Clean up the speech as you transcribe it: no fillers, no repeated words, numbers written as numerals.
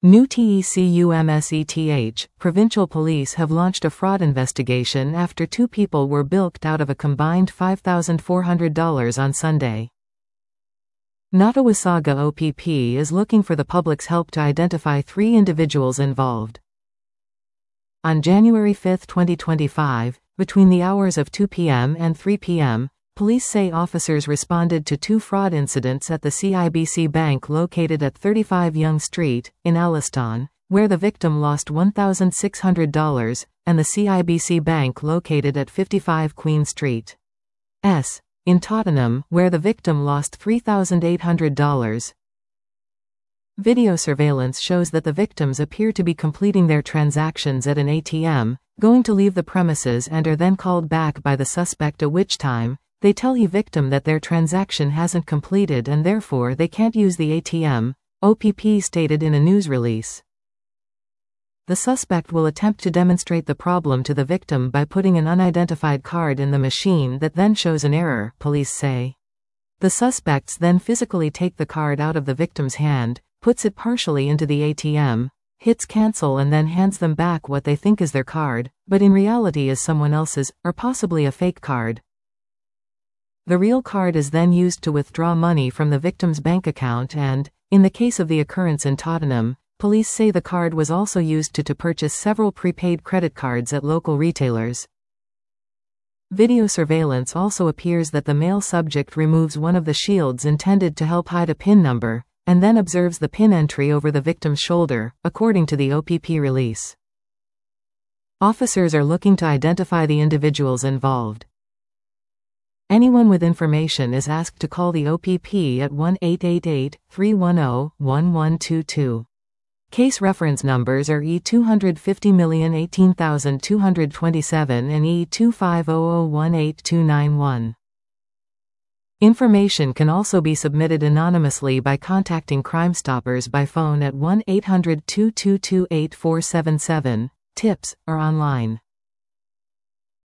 New TECUMSETH, provincial police have launched a fraud investigation after two people were bilked out of a combined $5,400 on Sunday. Nottawasaga OPP is looking for the public's help to identify three individuals involved. On January 5, 2025, between the hours of 2 p.m. and 3 p.m., police say officers responded to two fraud incidents at the CIBC Bank located at 35 Yonge Street, in Alliston, where the victim lost $1,600, and the CIBC Bank located at 55 Queen Street, in Tottenham, where the victim lost $3,800. Video surveillance shows that the victims appear to be completing their transactions at an ATM, going to leave the premises and are then called back by the suspect, at which time they tell the victim that their transaction hasn't completed and therefore they can't use the ATM, OPP stated in a news release. The suspect will attempt to demonstrate the problem to the victim by putting an unidentified card in the machine that then shows an error, police say. The suspects then physically take the card out of the victim's hand, puts it partially into the ATM, hits cancel and then hands them back what they think is their card, but in reality is someone else's, or possibly a fake card. The real card is then used to withdraw money from the victim's bank account and, in the case of the occurrence in Tottenham, police say the card was also used to purchase several prepaid credit cards at local retailers. Video surveillance also appears that the male subject removes one of the shields intended to help hide a PIN number, and then observes the PIN entry over the victim's shoulder, according to the OPP release. Officers are looking to identify the individuals involved. Anyone with information is asked to call the OPP at 1-888-310-1122. Case reference numbers are E250018227 and E250018291. Information can also be submitted anonymously by contacting Crime Stoppers by phone at 1-800-222-8477, tips, or online.